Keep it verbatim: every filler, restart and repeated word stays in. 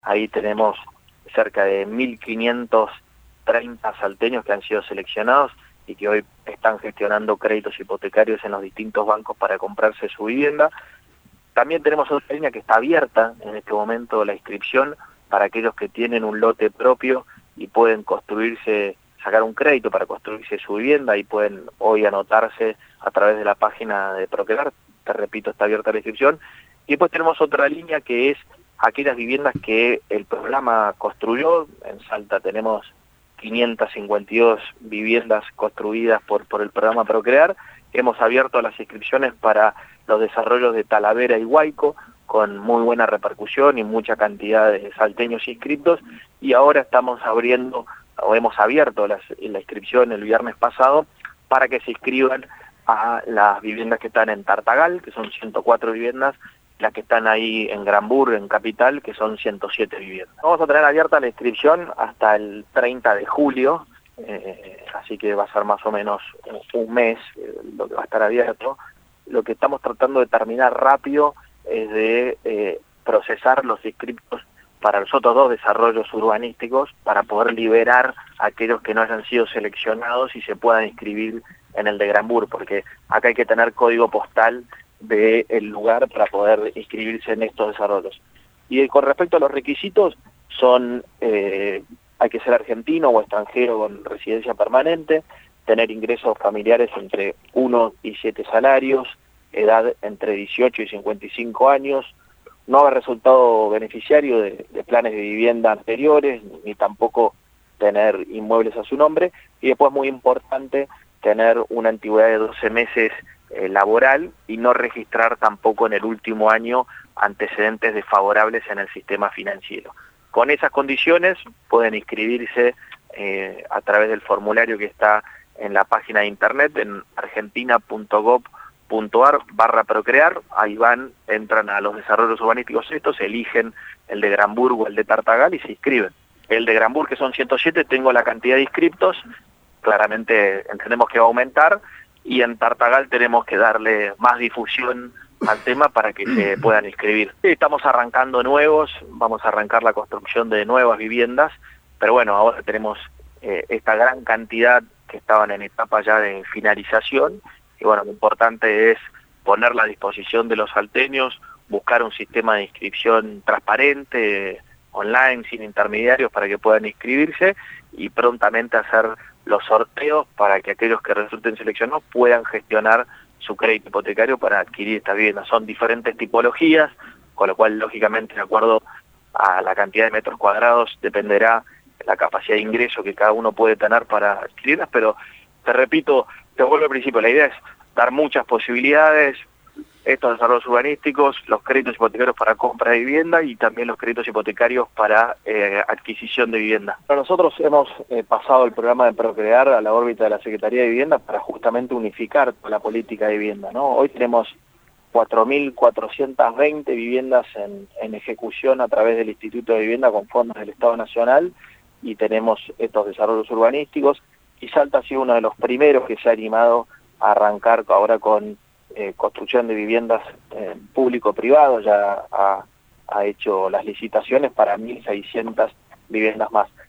Ahí tenemos cerca de mil quinientos treinta salteños que han sido seleccionados y que hoy están gestionando créditos hipotecarios en los distintos bancos para comprarse su vivienda. También tenemos otra línea que está abierta en este momento, la inscripción para aquellos que tienen un lote propio y pueden construirse, sacar un crédito para construirse su vivienda, y pueden hoy anotarse a través de la página de Procrear. Te repito, está abierta la inscripción. Y después tenemos otra línea que es aquellas viviendas que el programa construyó. En Salta tenemos quinientas cincuenta y dos viviendas construidas por, por el programa Procrear. Hemos abierto las inscripciones para los desarrollos de Talavera y Huayco, con muy buena repercusión y mucha cantidad de salteños inscritos, y ahora estamos abriendo, o hemos abierto las, la inscripción el viernes pasado, para que se inscriban a las viviendas que están en Tartagal, que son ciento cuatro viviendas, las que están ahí en Granburg, en Capital, que son ciento siete viviendas. Vamos a tener abierta la inscripción hasta el treinta de julio, eh, así que va a ser más o menos un, un mes eh, lo que va a estar abierto. Lo que estamos tratando de terminar rápido es de eh, procesar los inscriptos para los otros dos desarrollos urbanísticos, para poder liberar a aquellos que no hayan sido seleccionados y se puedan inscribir en el de Granburg, porque acá hay que tener código postal del lugar para poder inscribirse en estos desarrollos. Y con respecto a los requisitos, son eh, hay que ser argentino o extranjero con residencia permanente, tener ingresos familiares entre uno y siete salarios, edad entre dieciocho y cincuenta y cinco años, no haber resultado beneficiario de, de planes de vivienda anteriores, ni tampoco tener inmuebles a su nombre, y después, muy importante, tener una antigüedad de doce meses eh, laboral y no registrar tampoco en el último año antecedentes desfavorables en el sistema financiero. Con esas condiciones pueden inscribirse eh, a través del formulario que está en la página de internet, en argentina punto gov punto ar barra Procrear. Ahí van, entran a los desarrollos urbanísticos estos, eligen el de Granburg o el de Tartagal y se inscriben. El de Granburg, que son ciento siete, tengo la cantidad de inscriptos, claramente entendemos que va a aumentar, y en Tartagal tenemos que darle más difusión al tema para que se puedan inscribir. Estamos arrancando nuevos, vamos a arrancar la construcción de nuevas viviendas, pero bueno, ahora tenemos eh, esta gran cantidad que estaban en etapa ya de finalización, y bueno, lo importante es ponerla a disposición de los salteños, buscar un sistema de inscripción transparente, online, sin intermediarios, para que puedan inscribirse, y prontamente hacer los sorteos para que aquellos que resulten seleccionados puedan gestionar su crédito hipotecario para adquirir estas viviendas. Son diferentes tipologías, con lo cual, lógicamente, de acuerdo a la cantidad de metros cuadrados, dependerá la capacidad de ingreso que cada uno puede tener para adquirirlas, pero te repito, te vuelvo al principio, la idea es dar muchas posibilidades, estos desarrollos urbanísticos, los créditos hipotecarios para compra de vivienda y también los créditos hipotecarios para eh, adquisición de vivienda. Nosotros hemos eh, pasado el programa de Procrear a la órbita de la Secretaría de Vivienda para justamente unificar toda la política de vivienda, ¿no? Hoy tenemos cuatro mil cuatrocientas veinte viviendas en, en ejecución a través del Instituto de Vivienda con fondos del Estado Nacional, y tenemos estos desarrollos urbanísticos, y Salta ha sido uno de los primeros que se ha animado a arrancar ahora con Eh, construcción de viviendas eh, público-privado. Ya ha, ha hecho las licitaciones para mil seiscientas viviendas más.